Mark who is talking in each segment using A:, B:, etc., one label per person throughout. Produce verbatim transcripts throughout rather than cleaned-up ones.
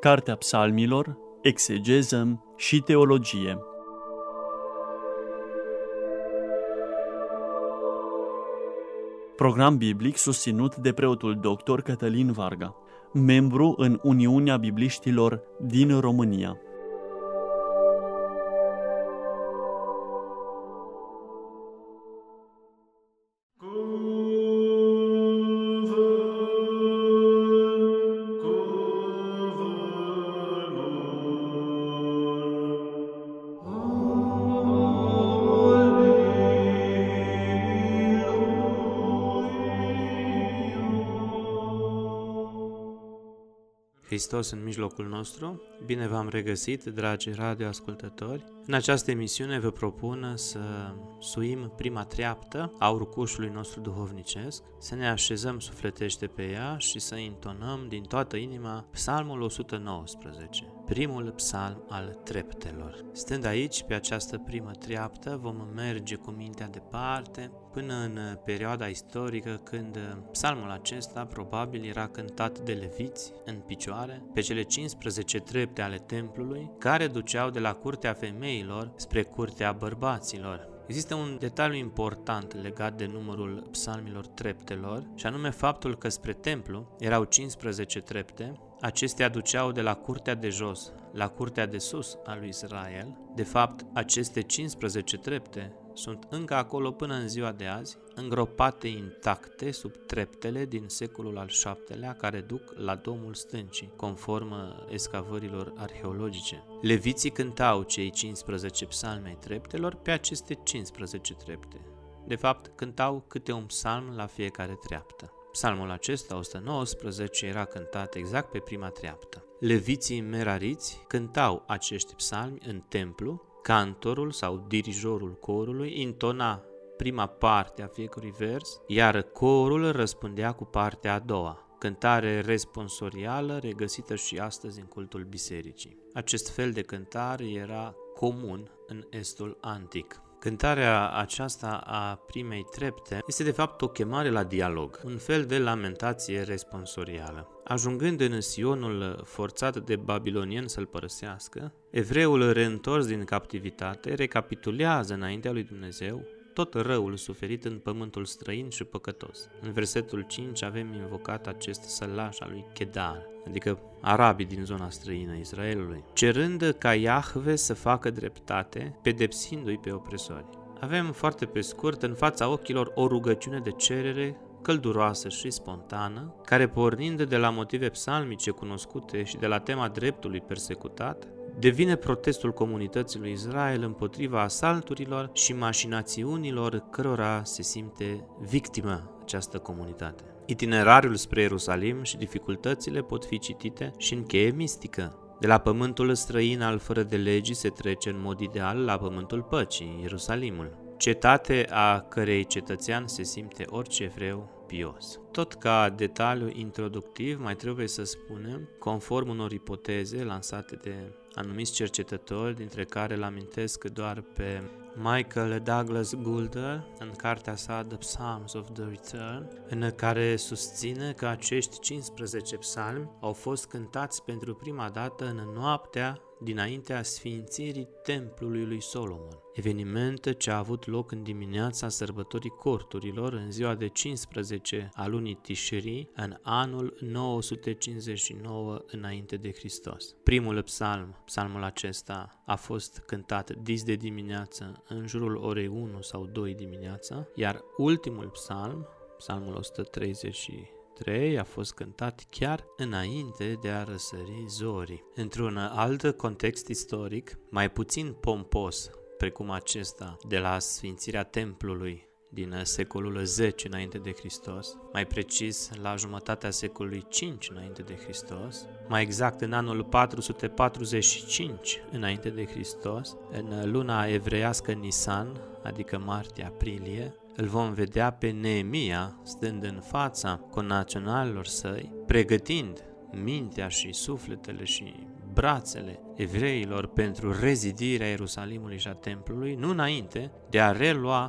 A: Cartea Psalmilor, exegeză și teologie. Program biblic susținut de preotul doctor Cătălin Varga, membru în Uniunea Bibliștilor din România.
B: Hristos în mijlocul nostru, bine v-am regăsit, dragi radioascultători. În această emisiune vă propun să suim prima treaptă a urcușului nostru duhovnicesc, să ne așezăm sufletește pe ea și să intonăm din toată inima Psalmul o sută nouăsprezece, primul psalm al treptelor. Stând aici, pe această primă treaptă, vom merge cu mintea departe până în perioada istorică când psalmul acesta probabil era cântat de leviți în picioare pe cele cincisprezece trepte ale templului care duceau de la curtea femeilor spre curtea bărbaților. Există un detaliu important legat de numărul psalmilor treptelor, și anume faptul că spre templu erau cincisprezece trepte. Acestea duceau de la curtea de jos la curtea de sus a lui Israel. De fapt, aceste cincisprezece trepte sunt încă acolo până în ziua de azi, îngropate intacte sub treptele din secolul al șaptelea care duc la Domul Stâncii, conform escavărilor arheologice. Leviții cântau cei cincisprezece psalmi ai treptelor pe aceste cincisprezece trepte. De fapt, cântau câte un psalm la fiecare treaptă. Psalmul acesta, o sută nouăsprezece, era cântat exact pe prima treaptă. Leviții merariți cântau acești psalmi în templu. Cantorul sau dirijorul corului intona prima parte a fiecărui vers, iar corul răspundea cu partea a doua, cântare responsorială regăsită și astăzi în cultul bisericii. Acest fel de cântare era comun în Estul antic. Cântarea aceasta a primei trepte este de fapt o chemare la dialog, un fel de lamentație responsorială. Ajungând în Sionul forțat de babilonieni să-l părăsească, evreul reîntors din captivitate recapitulează înaintea lui Dumnezeu tot răul suferit în pământul străin și păcătos. În versetul cinci avem invocat acest sălaș al lui Chedar, adică arabii din zona străină Israelului, cerând ca Iahve să facă dreptate, pedepsindu-i pe opresori. Avem foarte pe scurt în fața ochilor o rugăciune de cerere călduroasă și spontană, care pornind de la motive psalmice cunoscute și de la tema dreptului persecutat, devine protestul comunității lui Israel împotriva asalturilor și mașinațiunilor cărora se simte victimă această comunitate. Itinerariul spre Ierusalim și dificultățile pot fi citite și în cheie mistică. De la pământul străin al fără de legii se trece în mod ideal la pământul păcii, Ierusalimul, cetate a cărei cetățean se simte orice evreu pios. Tot ca detaliu introductiv mai trebuie să spunem, conform unor ipoteze lansate de anumiți cercetători, dintre care îl amintesc doar pe Michael Douglas Goulder în cartea sa The Psalms of the Return, în care susține că acești cincisprezece psalmi au fost cântați pentru prima dată în noaptea dinaintea sfințirii templului lui Solomon, eveniment ce a avut loc în dimineața sărbătorii corturilor în ziua de cincisprezece a lunii Tishri în anul nouă sute cincizeci și nouă înainte de Hristos. Primul psalm, psalmul acesta, a fost cântat dis de dimineață în jurul orei unu sau doi dimineața, iar ultimul psalm, psalmul o sută treizeci și trei, a fost cântat chiar înainte de a răsări zorii. Într-un alt context istoric, mai puțin pompos, precum acesta de la sfințirea templului din secolul zece înainte de Hristos, mai precis la jumătatea secolului cinci înainte de Hristos, mai exact în anul patru sute patruzeci și cinci înainte de Hristos, în luna evreiască Nisan, adică martie-aprilie, îl vom vedea pe Neemia stând în fața connaționalilor săi, pregătind mintea și sufletele și brațele evreilor pentru rezidirea Ierusalimului și a templului, nu înainte de a relua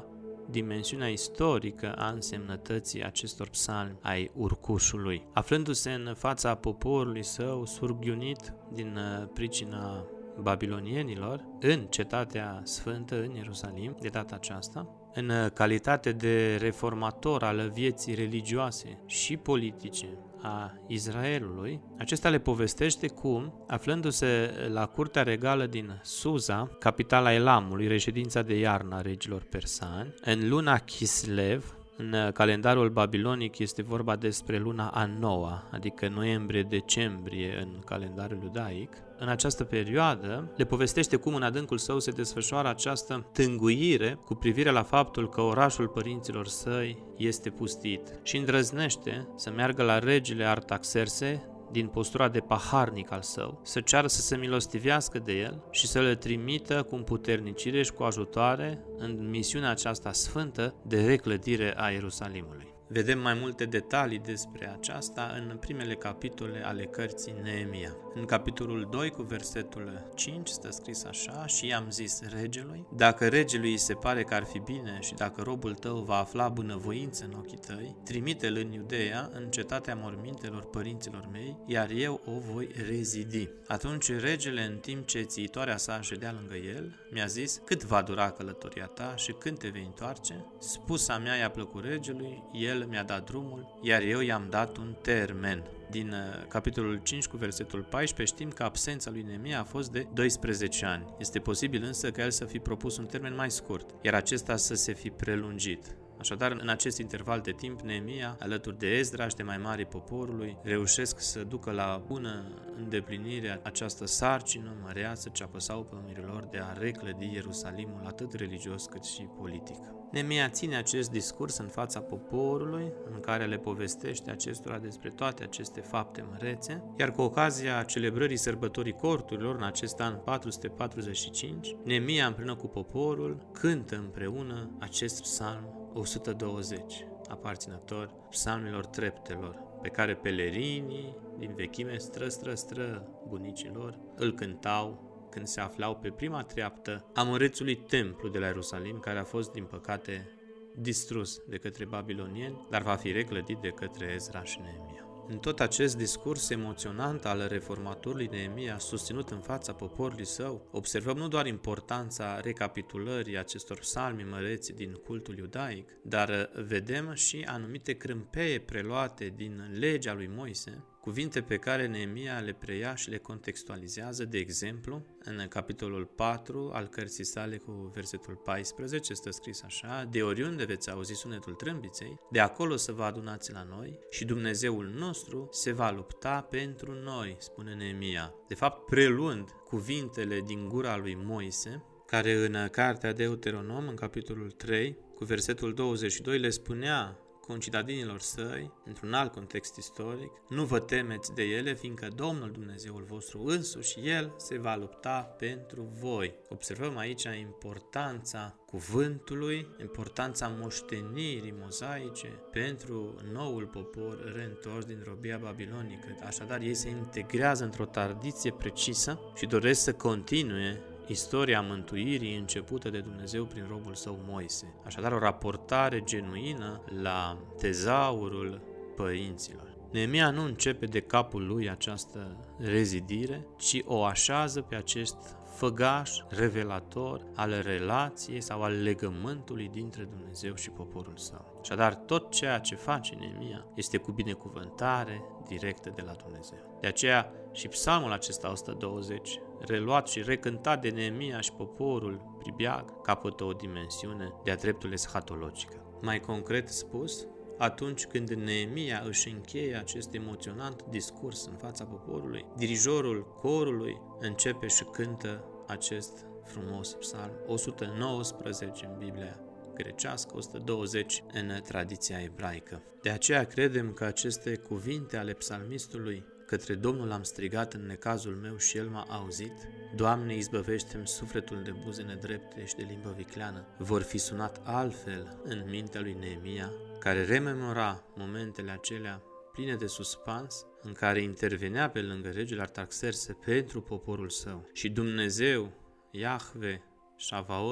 B: dimensiunea istorică a însemnătății acestor psalmi ai urcușului. Aflându-se în fața poporului său surghiunit din pricina babilonienilor, în cetatea sfântă, în Ierusalim, de data aceasta, în calitate de reformator al vieții religioase și politice a Israelului, acesta le povestește cum, aflându-se la curtea regală din Susa, capitala Elamului, reședința de iarnă a regilor persani, în luna Kislev, în calendarul babilonic este vorba despre luna a noua, adică noiembrie-decembrie în calendarul iudaic. În această perioadă le povestește cum în adâncul său se desfășoară această tânguire cu privire la faptul că orașul părinților săi este pustit și îndrăznește să meargă la regele Artaxerse din postura de paharnic al său, să ceară să se milostivească de el și să le trimită cu împuternicire și cu ajutoare în misiunea aceasta sfântă de reclădire a Ierusalimului. Vedem mai multe detalii despre aceasta în primele capitole ale cărții Neemia. În capitolul doi cu versetul cinci stă scris așa: și i-am zis regelui, dacă regelui îi se pare că ar fi bine și dacă robul tău va afla bunăvoință în ochii tăi, trimite-l în Iudeea, în cetatea mormintelor părinților mei, iar eu o voi rezidi. Atunci regele, în timp ce țiitoarea sa ședea lângă el, mi-a zis, cât va dura călătoria ta și când te vei întoarce? Spusa mea i-a plăcut regelui, el mi-a dat drumul, iar eu i-am dat un termen. Din uh, capitolul cinci cu versetul paisprezece știm că absența lui Neemia a fost de doisprezece ani. Este posibil însă că el să fi propus un termen mai scurt, iar acesta să se fi prelungit. Așadar, în acest interval de timp, Neemia, alături de Ezra și de mai mari poporului, reușesc să ducă la bună îndeplinire această sarcină măreață ce apăsau pe umerii lor de a reclădi Ierusalimul atât religios cât și politic. Neemia ține acest discurs în fața poporului, în care le povestește acestora despre toate aceste fapte mărețe, iar cu ocazia celebrării sărbătorii corturilor în acest an patru sute patruzeci și cinci, Neemia împreună cu poporul cântă împreună acest psalm o sută douăzeci, aparținător psalmilor treptelor, pe care pelerinii din vechime stră, stră, stră bunicilor îl cântau când se aflau pe prima treaptă a mărețului templu de la Ierusalim, care a fost, din păcate, distrus de către babilonieni, dar va fi reclădit de către Ezra și Neemia. În tot acest discurs emoționant al reformatorului Neemia, susținut în fața poporului său, observăm nu doar importanța recapitulării acestor psalmi măreți din cultul iudaic, dar vedem și anumite crâmpeie preluate din legea lui Moise, cuvinte pe care Neemia le preia și le contextualizează, de exemplu, în capitolul patru al cărții sale cu versetul paisprezece stă scris așa: de oriunde veți auzi sunetul trâmbiței, de acolo să vă adunați la noi și Dumnezeul nostru se va lupta pentru noi, spune Neemia. De fapt, preluând cuvintele din gura lui Moise, care în cartea Deuteronom, în capitolul trei, cu versetul douăzeci și doi, le spunea concitadinilor săi, într-un alt context istoric, nu vă temeți de ele, fiindcă Domnul Dumnezeul vostru însuși, El se va lupta pentru voi. Observăm aici importanța cuvântului, importanța moștenirii mozaice pentru noul popor reîntors din robia babilonică. Așadar, ei se integrează într-o tradiție precisă și doresc să continue istoria mântuirii începută de Dumnezeu prin robul său Moise. Așadar, o raportare genuină la tezaurul părinților. Neemia nu începe de capul lui această rezidire, ci o așează pe acest făgaș revelator al relației sau al legământului dintre Dumnezeu și poporul său. Așadar, tot ceea ce face Neemia este cu binecuvântare directă de la Dumnezeu. De aceea și psalmul acesta o sută douăzeci, reluat și recântat de Neemia și poporul pribeag, capătă o dimensiune de-a dreptul eschatologică. Mai concret spus, atunci când Neemia își încheie acest emoționant discurs în fața poporului, dirijorul corului începe și cântă acest frumos psalm, o sută nouăsprezece în Biblia grecească, o sută douăzeci în tradiția ebraică. De aceea credem că aceste cuvinte ale psalmistului: către Domnul am strigat în necazul meu și El m-a auzit, Doamne, izbăvește-mi sufletul de buze nedrepte și de limbă vicleană, vor fi sunat altfel în mintea lui Neemia, care rememora momentele acelea pline de suspans, în care intervenea pe lângă regele Artaxerse pentru poporul său. Și Dumnezeu, Iahve, Shavaot,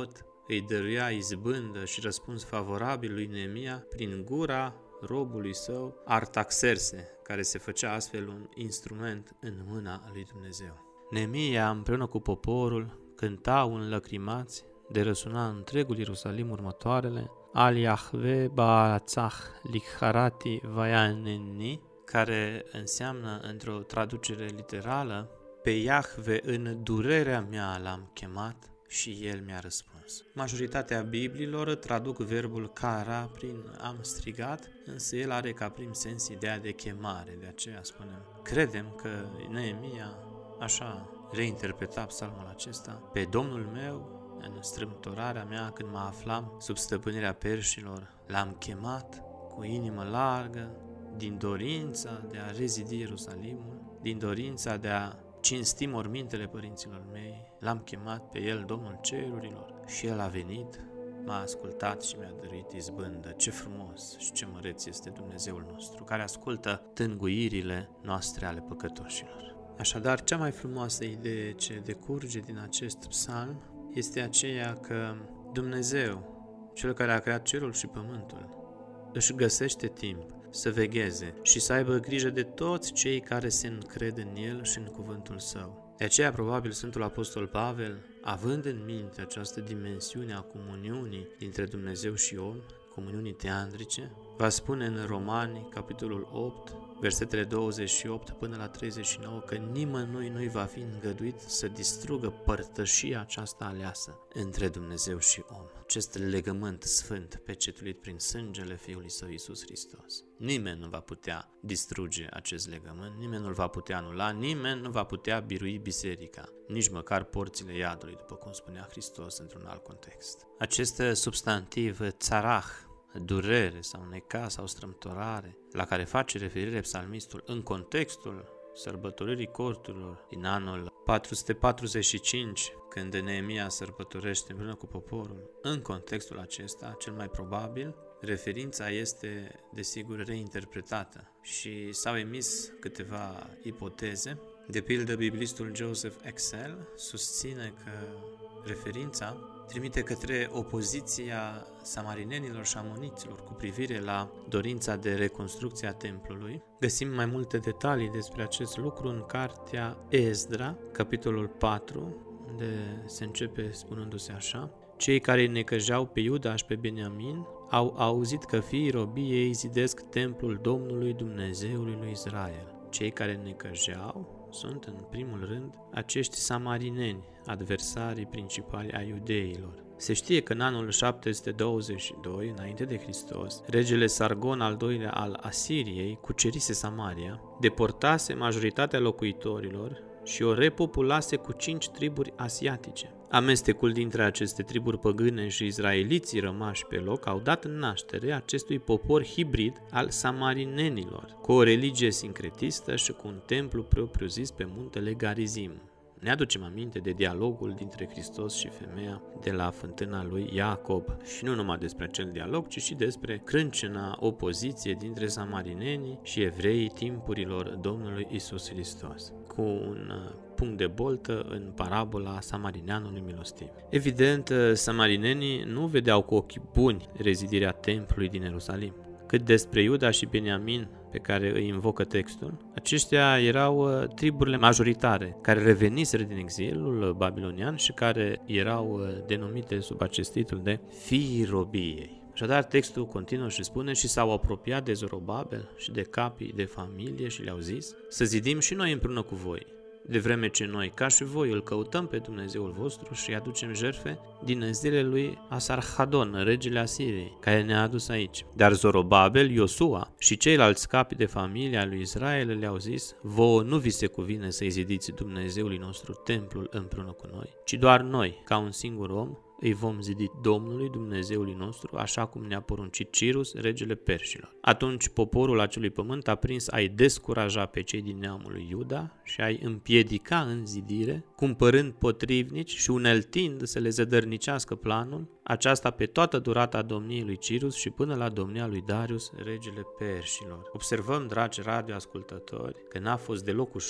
B: îi dăruia izbândă și răspuns favorabil lui Neemia prin gura robului său Artaxerse, care se făcea astfel un instrument în mâna lui Dumnezeu. Neemia împreună cu poporul cântau înlăcrimați de răsuna întregul Ierusalim următoarele: Al Yahve Ba'atzach Likharati Vayaneni, care înseamnă, într-o traducere literală, pe Iahve în durerea mea l-am chemat și el mi-a răspuns. Majoritatea Bibliilor traduc verbul kara prin am strigat, însă el are ca prim sens ideea de chemare, de aceea spunem. Credem că Neemia așa reinterpreta psalmul acesta: pe Domnul meu, în strâmtorarea mea, când mă aflam sub stăpânirea perșilor, l-am chemat cu inimă largă, din dorința de a rezidi Ierusalimul, din dorința de a cinsti mormintele părinților mei, l-am chemat pe el, Domnul cerurilor, și el a venit, m-a ascultat și mi-a dăruit izbândă. Ce frumos și ce măreț este Dumnezeul nostru, care ascultă tânguirile noastre ale păcătoșilor. Așadar, cea mai frumoasă idee ce decurge din acest psalm este aceea că Dumnezeu, Cel care a creat cerul și pământul, își găsește timp să vegheze și să aibă grijă de toți cei care se încred în El și în cuvântul Său. De aceea, probabil, Sfântul Apostol Pavel, având în minte această dimensiune a comuniunii dintre Dumnezeu și om, comuniunii teandrice, va spune în Romani, capitolul opt, versetele douăzeci și opt până la treizeci și nouă, că nimănui nu-i va fi îngăduit să distrugă părtășia aceasta aleasă între Dumnezeu și om. Acest legământ sfânt pecetuit prin sângele Fiului Său Iisus Hristos. Nimeni nu va putea distruge acest legământ, nimeni nu-l va putea anula, nimeni nu va putea birui biserica, nici măcar porțile iadului, după cum spunea Hristos într-un alt context. Acest substantiv țarah, durere sau necaz sau strâmtorare, la care face referire psalmistul în contextul sărbătoririi corturilor din anul patru sute patruzeci și cinci, când Neemia sărbătorește împreună cu poporul, în contextul acesta, cel mai probabil, referința este, desigur, reinterpretată și s-au emis câteva ipoteze. De pildă, biblistul Joseph Excel susține că referința trimite către opoziția samarinenilor și amoniților cu privire la dorința de reconstrucție a templului. Găsim mai multe detalii despre acest lucru în cartea Esdra, capitolul patru, unde se începe spunându-se așa: cei care necăjeau pe Iuda și pe Beniamin au auzit că fiii robiei zidesc templul Domnului Dumnezeului lui Israel. Cei care necăjeau sunt, în primul rând, acești samarineni, adversarii principali ai iudeilor. Se știe că în anul șapte sute douăzeci și doi, înainte de Hristos, regele Sargon al doilea al Asiriei cucerise Samaria, deportase majoritatea locuitorilor și o repopulase cu cinci triburi asiatice. Amestecul dintre aceste triburi păgâne și izraeliții rămași pe loc au dat naștere acestui popor hibrid al samarinenilor, cu o religie sincretistă și cu un templu propriu-zis pe muntele Garizim. Ne aducem aminte de dialogul dintre Hristos și femeia de la fântâna lui Iacob. Și nu numai despre acel dialog, ci și despre crâncena opoziție dintre samarinenii și evreii timpurilor Domnului Isus Hristos, cu un punct de boltă în parabola samarineanului milostiv. Evident, samarinenii nu vedeau cu ochi buni rezidirea templului din Ierusalim. Cât despre Iuda și Beniamin, pe care îi invocă textul, aceștia erau triburile majoritare, care reveniseră din exilul babilonian și care erau denumite sub acest titlu de fiii robiei. Așadar, textul continuă și spune: și s-au apropiat de Zorobabel și de capii de familie și le-au zis: să zidim și noi împreună cu voi, de vreme ce noi, ca și voi, îl căutăm pe Dumnezeul vostru și îi aducem jertfe din zilele lui Asarhadon, regele Asiriei, care ne-a adus aici. Dar Zorobabel, Iosua și ceilalți capi de familie a lui Israel le-au zis: vouă nu vi se cuvine să-i zidiți Dumnezeului nostru templul împreună cu noi, ci doar noi, ca un singur om, îi vom zidi Domnului Dumnezeului nostru, așa cum ne-a poruncit Cirus, regele perșilor. Atunci poporul acelui pământ a prins a-i descuraja pe cei din neamul lui Iuda și a-i împiedica în zidire, cumpărând potrivnici și uneltind să le zădărnicească planul, aceasta pe toată durata domniei lui Cirus și până la domnia lui Darius, regele perșilor. Observăm, dragi radioascultători, că n-a fost deloc ușor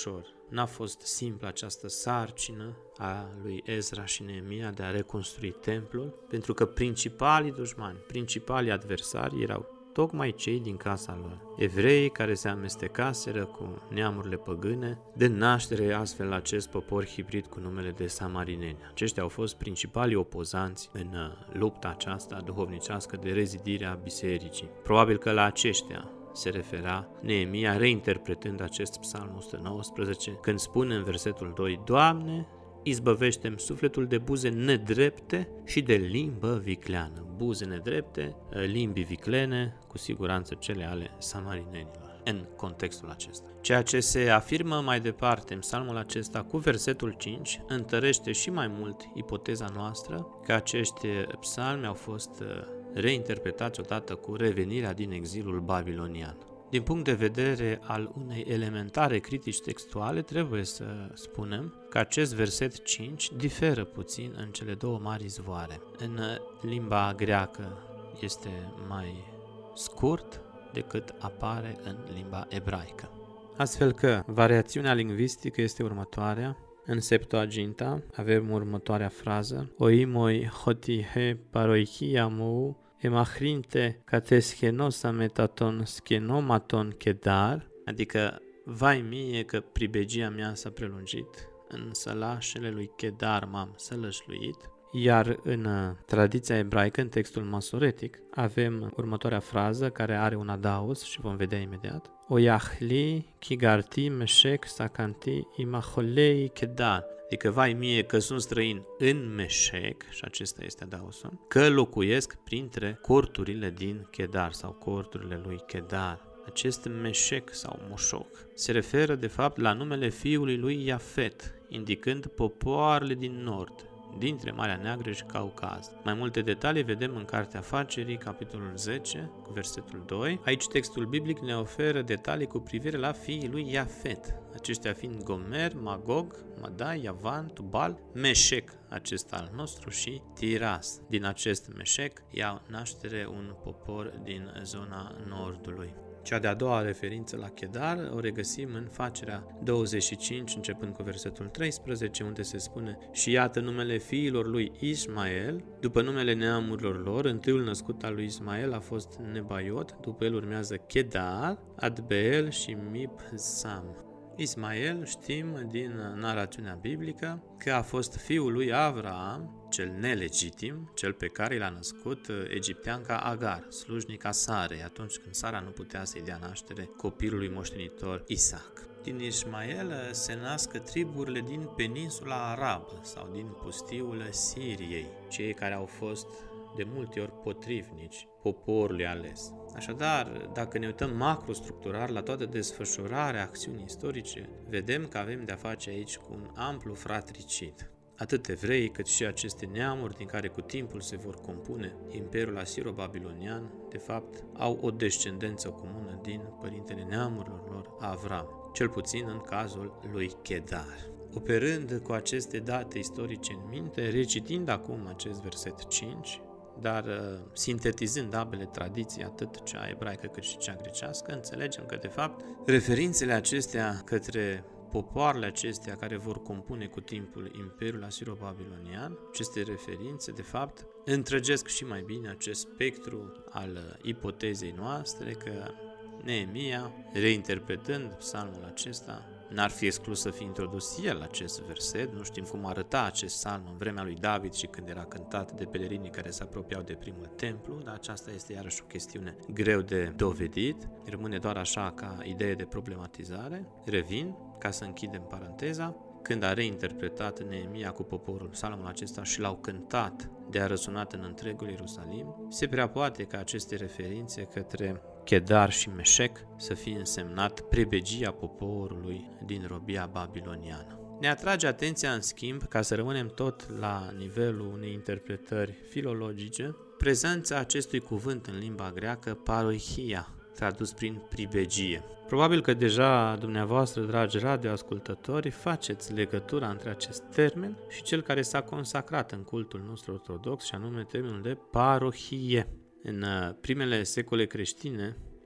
B: n-a fost simplă această sarcină a lui Ezra și Neemia de a reconstrui templul, pentru că principalii dușmani, principalii adversari erau tocmai cei din casa lor, evreii care se amestecaseră cu neamurile păgâne, de naștere astfel acest popor hibrid cu numele de samarineni. Aceștia au fost principalii opozanți în lupta aceasta duhovnicească de rezidire a bisericii. Probabil că la aceștia se referea Neemia, reinterpretând acest psalm o sută nouăsprezece, când spune în versetul doi: Doamne, izbăvește-mi sufletul de buze nedrepte și de limbă vicleană. Buze nedrepte, limbi viclene, cu siguranță cele ale samarinenilor în contextul acesta. Ceea ce se afirmă mai departe în psalmul acesta cu versetul cinci întărește și mai mult ipoteza noastră că acești psalmi au fost reinterpretați odată cu revenirea din exilul babilonian. Din punct de vedere al unei elementare critici textuale, trebuie să spunem că acest verset cinci diferă puțin în cele două mari izvoare. În limba greacă este mai scurt decât apare în limba ebraică. Astfel că variațiunea lingvistică este următoarea. În Septuaginta avem următoarea frază: Oimoi hotihe paroichiamou emahrinte cateschenosa metaton schenomaton kedar, adică vai mie că pribegia mea s-a prelungit, în sălașele lui Kedar m-am sălășluit. Iar în tradiția ebraică, în textul masoretic, avem următoarea frază care are un adaos și vom vedea imediat: Oyahli kigarti meshek sakanti imaholei Kedar, adică vai mie că sunt străin în Meșec, și acesta este adaosul, că locuiesc printre corturile din Kedar sau corturile lui Kedar. Acest Meșec sau Moșoc se referă de fapt la numele fiului lui Iafet, indicând popoarele din nord, dintre Marea Neagră și Caucaz. Mai multe detalii vedem în Cartea Afacerii, capitolul zece, cu versetul doi. Aici textul biblic ne oferă detalii cu privire la fiii lui Iafet, aceștia fiind Gomer, Magog, Madai, Yavan, Tubal, Meșec, acesta al nostru, și Tiras. Din acest Meșec iau naștere un popor din zona nordului. Cea de-a doua referință la Kedar o regăsim în Facerea douăzeci și cinci, începând cu versetul treisprezece, unde se spune: Și iată numele fiilor lui Ismael, după numele neamurilor lor, întâiul născut al lui Ismael a fost Nebaiot, după el urmează Kedar, Adbeel și Mibsam. Ismael știm din narațiunea biblică că a fost fiul lui Avraam, cel nelegitim, cel pe care l-a născut egipteanca Agar, slujnica Sarei, atunci când Sara nu putea să-i dea naștere copilului moștenitor Isaac. Din Ismael se nasc triburile din peninsula arabă sau din pustiul Siriei, cei care au fost de multe ori potrivnici poporului ales. Așadar, dacă ne uităm macrostructural la toată desfășurarea acțiunii istorice, vedem că avem de-a face aici cu un amplu fratricid. Atât evrei cât și aceste neamuri din care cu timpul se vor compune Imperiul Asiro-Babilonian, de fapt, au o descendență comună din părintele neamurilor lor, Avram, cel puțin în cazul lui Kedar. Operând cu aceste date istorice în minte, recitind acum acest verset cinci, dar sintetizând ambele tradiții, atât cea ebraică cât și cea grecească, înțelegem că, de fapt, referințele acestea către popoarele acestea care vor compune cu timpul Imperiul Asiro-Babilonian, aceste referințe, de fapt, întregesc și mai bine acest spectru al ipotezei noastre că Neemia, reinterpretând psalmul acesta, n-ar fi exclus să fi introdus el acest verset. Nu știm cum arăta acest psalm în vremea lui David și când era cântat de pelerinii care se apropiau de primul templu, dar aceasta este iarăși o chestiune greu de dovedit. Rămâne doar așa ca idee de problematizare. Revin, ca să închidem paranteza, când a reinterpretat Neemia cu poporul psalmul acesta și l-au cântat de a răsunat în întregul Ierusalim, se prea poate ca aceste referințe către Kedar și Meșec să fie însemnat prebegia poporului din robia babiloniană. Ne atrage atenția, în schimb, ca să rămânem tot la nivelul unei interpretări filologice, prezența acestui cuvânt în limba greacă, paroichia, tradus prin pribegie. Probabil că deja dumneavoastră, dragi radioascultători, faceți legătura între acest termen și cel care s-a consacrat în cultul nostru ortodox, și anume termenul de parohie. În primele secole creștine,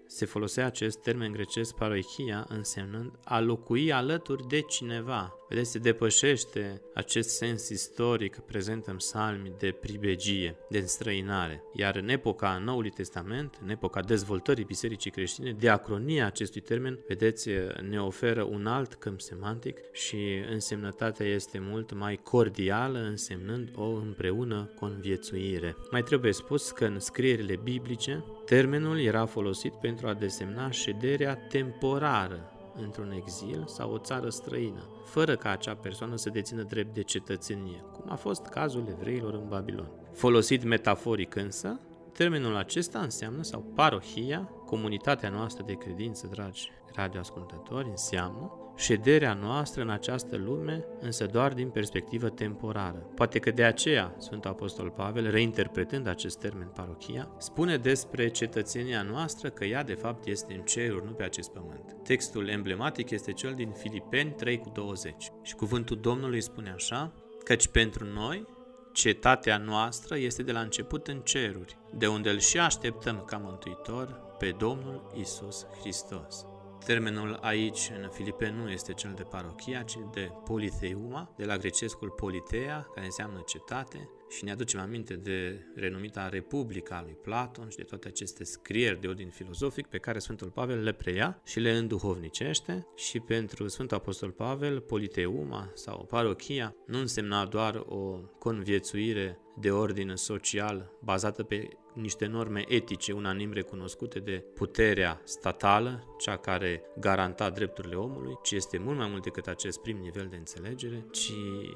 B: se folosea acest termen grecesc paroichia, însemnând a locui alături de cineva. Vedeți, se depășește acest sens istoric prezent în psalmi de pribegie, de înstrăinare. Iar în epoca Noului Testament, în epoca dezvoltării bisericii creștine, diacronia acestui termen, vedeți, ne oferă un alt câmp semantic și însemnătatea este mult mai cordială, însemnând o împreună conviețuire. Mai trebuie spus că în scrierile biblice, termenul era folosit pentru a desemna șederea temporară într-un exil sau o țară străină, fără ca acea persoană să dețină drept de cetățenie, cum a fost cazul evreilor în Babilon. Folosit metaforic însă, termenul acesta înseamnă, sau parohia, comunitatea noastră de credință, dragi radioascultători, înseamnă șederea noastră în această lume, însă doar din perspectivă temporară. Poate că de aceea Sfântul Apostol Pavel, reinterpretând acest termen parohia, spune despre cetățenia noastră că ea de fapt este în ceruri, nu pe acest pământ. Textul emblematic este cel din Filipeni trei cu douăzeci și cuvântul Domnului spune așa: căci pentru noi cetatea noastră este de la început în ceruri, de unde îl și așteptăm ca mântuitor pe Domnul Iisus Hristos. Termenul aici în Filipeni nu este cel de parochia, ci de politheuma, de la grecescul politeia, care înseamnă cetate, și ne aducem aminte de renumita Republica a lui Platon și de toate aceste scrieri de ordin filozofic pe care Sfântul Pavel le preia și le înduhovnicește. Și pentru Sfântul Apostol Pavel, politeuma sau parochia nu însemna doar o conviețuire de ordin social bazată pe niște norme etice unanim recunoscute de puterea statală, cea care garanta drepturile omului, ci este mult mai mult decât acest prim nivel de înțelegere, ci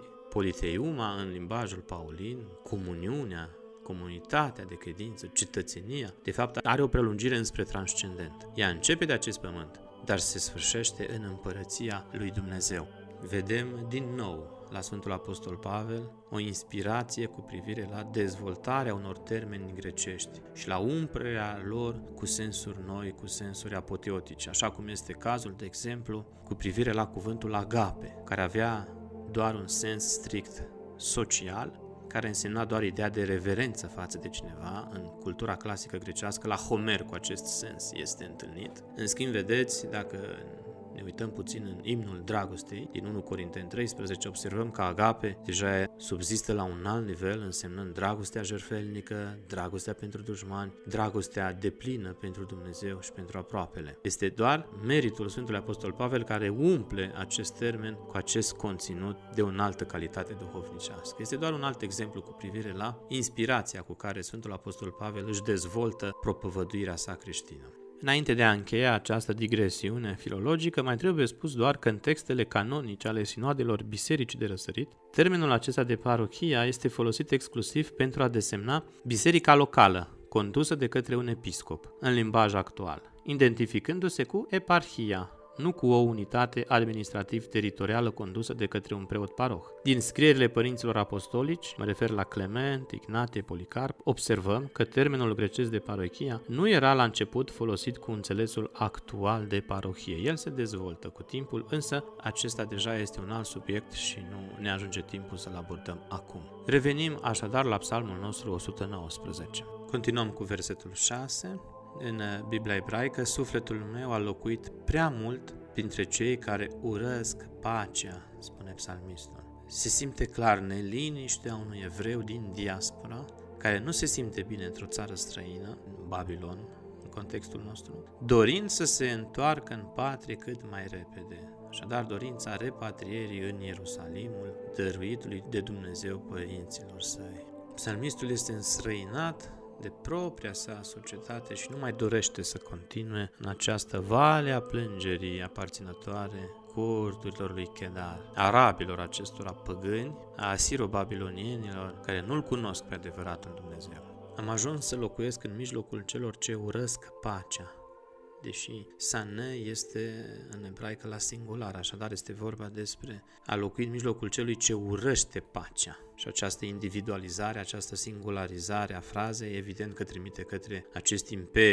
B: politeuma în limbajul paulin, comuniunea, comunitatea de credință, cetățenia, de fapt are o prelungire înspre transcendent. Ea începe de acest pământ, dar se sfârșește în împărăția lui Dumnezeu. Vedem din nou la Sfântul Apostol Pavel o inspirație cu privire la dezvoltarea unor termeni grecești și la umplerea lor cu sensuri noi, cu sensuri apoteotice, așa cum este cazul, de exemplu, cu privire la cuvântul agape, care avea doar un sens strict social, care însemna doar ideea de reverență față de cineva. În cultura clasică grecească, la Homer cu acest sens este întâlnit. În schimb, vedeți, dacă ne uităm puțin în imnul dragostei din unu Corinteni treisprezece, observăm că agape deja subzistă la un alt nivel, însemnând dragostea jertfelnică, dragostea pentru dușmani, dragostea deplină pentru Dumnezeu și pentru aproapele. Este doar meritul Sfântului Apostol Pavel care umple acest termen cu acest conținut de o înaltă calitate duhovnicească. Este doar un alt exemplu cu privire la inspirația cu care Sfântul Apostol Pavel își dezvoltă propovăduirea sa creștină. Înainte de a încheia această digresiune filologică, mai trebuie spus doar că în textele canonice ale sinoadelor Bisericii de Răsărit, termenul acesta de parohia este folosit exclusiv pentru a desemna biserica locală, condusă de către un episcop, în limbaj actual, identificându-se cu eparhia, nu cu o unitate administrativ-teritorială condusă de către un preot paroh. Din scrierile părinților apostolici, mă refer la Clement, Ignatie, Policarp, observăm că termenul grecesc de parohia nu era la început folosit cu înțelesul actual de parohie. El se dezvoltă cu timpul, însă acesta deja este un alt subiect și nu ne ajunge timpul să-l abordăm acum. Revenim așadar la psalmul nostru o sută nouăsprezece. Continuăm cu versetul șase. În Biblia ebraică, sufletul meu a locuit prea mult printre cei care urăsc pacea, spune psalmistul. Se simte clar neliniștea unui evreu din diaspora, care nu se simte bine într-o țară străină, Babilon, în contextul nostru, dorind să se întoarcă în patrie cât mai repede. Așadar, dorința repatrierii în Ierusalimul, dăruitului de Dumnezeu părinților săi. Psalmistul este înstrăinat de propria sa societate și nu mai dorește să continue în această vale a plângerii aparținătoare corturilor lui Chedar, arabilor acestora păgâni, a asiro-babilonienilor care nu-L cunosc pe adevăratul Dumnezeu. Am ajuns să locuiesc în mijlocul celor ce urăsc pacea, deși sane este în ebraică la singular, așadar este vorba despre a locui în mijlocul celui ce urăște pacea. Și această individualizare, această singularizare a frazei, evident că trimite către acest imperiu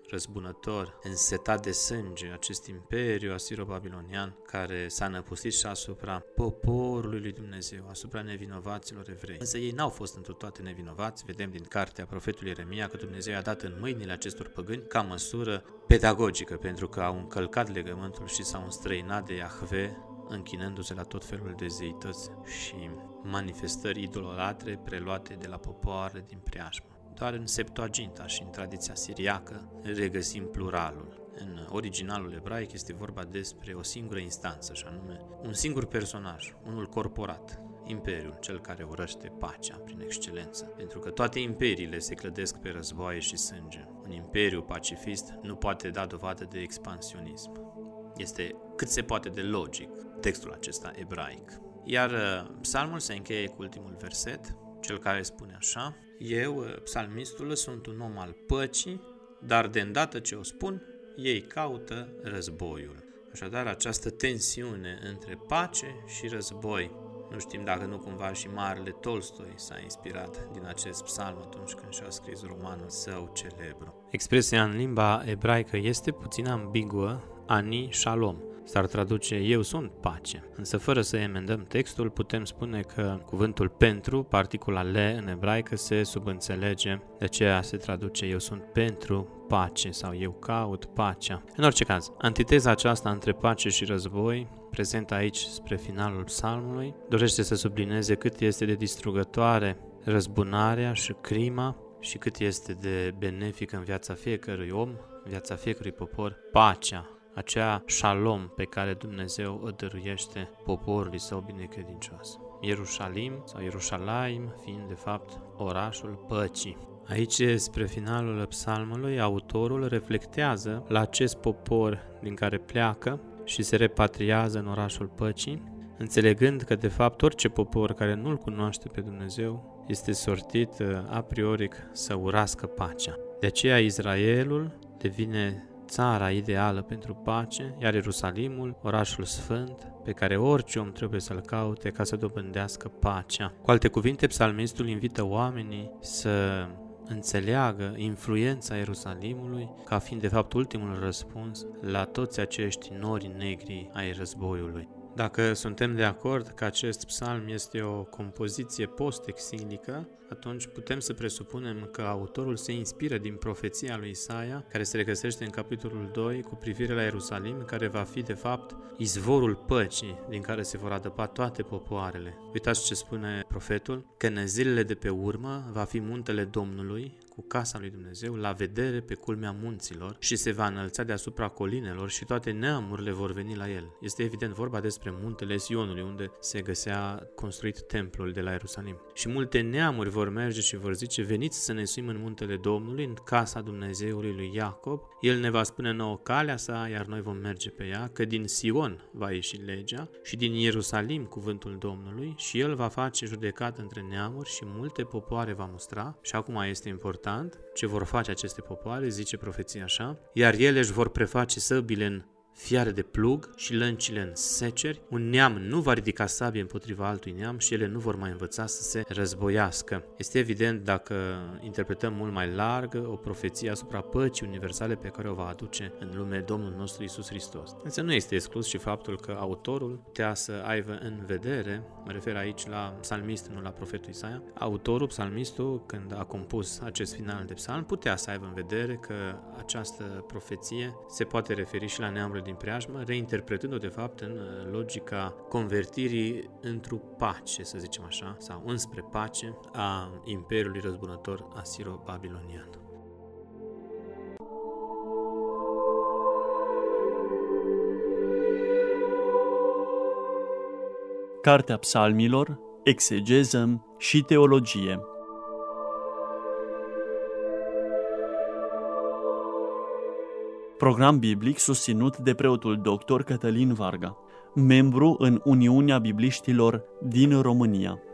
B: răzbunător, însetat de sânge, acest imperiu asiro-babilonian care s-a năpustit și asupra poporului lui Dumnezeu, asupra nevinovaților evrei. Însă ei n-au fost întru toate nevinovați, vedem din cartea profetului Ieremia că Dumnezeu i-a dat în mâinile acestor păgâni ca măsură pedagogică, pentru că au încălcat legământul și s-au înstrăinat de Iahve, închinându-se la tot felul de zeități și manifestări idololatre preluate de la popoare din preajmă. Doar în Septuaginta și în tradiția siriacă regăsim pluralul. În originalul ebraic este vorba despre o singură instanță, și anume un singur personaj, unul corporat, imperiul, cel care urăște pacea prin excelență. Pentru că toate imperiile se clădesc pe războaie și sânge. Un imperiu pacifist nu poate da dovadă de expansionism. Este cât se poate de logic textul acesta ebraic. Iar psalmul se încheie cu ultimul verset, cel care spune așa: eu, psalmistul, sunt un om al păcii, dar de îndată ce o spun, ei caută războiul. Așadar, această tensiune între pace și război. Nu știm dacă nu cumva și marele Tolstoi s-a inspirat din acest psalm atunci când și-a scris romanul său celebru. Expresia în limba ebraică este puțin ambiguă, ani shalom. S-ar traduce eu sunt pace, însă fără să emendăm textul putem spune că cuvântul pentru, particula le în ebraică, se subînțelege, de aceea se traduce eu sunt pentru pace sau eu caut pacea. În orice caz, antiteza aceasta între pace și război, prezentă aici spre finalul psalmului, dorește să sublinieze cât este de distrugătoare răzbunarea și crima și cât este de benefică în viața fiecărui om, în viața fiecărui popor, pacea, acea shalom pe care Dumnezeu o dăruiește poporului său binecredincios. Ierusalim sau Ierușalaim fiind de fapt orașul păcii. Aici, spre finalul psalmului, autorul reflectează la acest popor din care pleacă și se repatriază în orașul păcii, înțelegând că de fapt orice popor care nu-L cunoaște pe Dumnezeu este sortit a priori să urască pacea. De aceea Israelul devine țara ideală pentru pace, iar Ierusalimul, orașul sfânt, pe care orice om trebuie să-l caute ca să dobândească pacea. Cu alte cuvinte, psalmistul invită oamenii să înțeleagă influența Ierusalimului ca fiind de fapt ultimul răspuns la toți acești nori negri ai războiului. Dacă suntem de acord că acest psalm este o compoziție post-exilică, atunci putem să presupunem că autorul se inspiră din profeția lui Isaia, care se regăsește în capitolul doi cu privire la Ierusalim, care va fi de fapt izvorul păcii din care se vor adăpa toate popoarele. Uitați ce spune profetul, că în zilele de pe urmă va fi muntele Domnului cu casa lui Dumnezeu la vedere pe culmea munților și se va înălța deasupra colinelor și toate neamurile vor veni la el. Este evident vorba despre muntele Sionului, unde se găsea construit templul de la Ierusalim. Și multe neamuri vor merge și vor zice: veniți să ne suim în muntele Domnului, în casa Dumnezeului lui Iacob. El ne va spune nouă calea sa, iar noi vom merge pe ea, că din Sion va ieși legea și din Ierusalim cuvântul Domnului și el va face judecată între neamuri și multe popoare va mustra. Și acum este important ce vor face aceste popoare, zice profeția așa: iar ele își vor preface săbile în fiare de plug și lăncile în seceri. Un neam nu va ridica sabie împotriva altui neam și ele nu vor mai învăța să se războiască. Este evident, dacă interpretăm mult mai larg, o profeție asupra păcii universale pe care o va aduce în lume Domnul nostru Iisus Hristos. Însă nu este exclus și faptul că autorul putea să aibă în vedere, mă refer aici la psalmist, nu la profetul Isaia, autorul, psalmistul, când a compus acest final de psalm, putea să aibă în vedere că această profeție se poate referi și la neamurile din preajmă, reinterpretând-o de fapt în logica convertirii într-o pace, să zicem așa, sau înspre pace a Imperiului răzbunător asiro-babilonian.
A: Cartea Psalmilor, exegeză și teologie. Program biblic susținut de preotul doctor Cătălin Varga, membru în Uniunea Bibliștilor din România.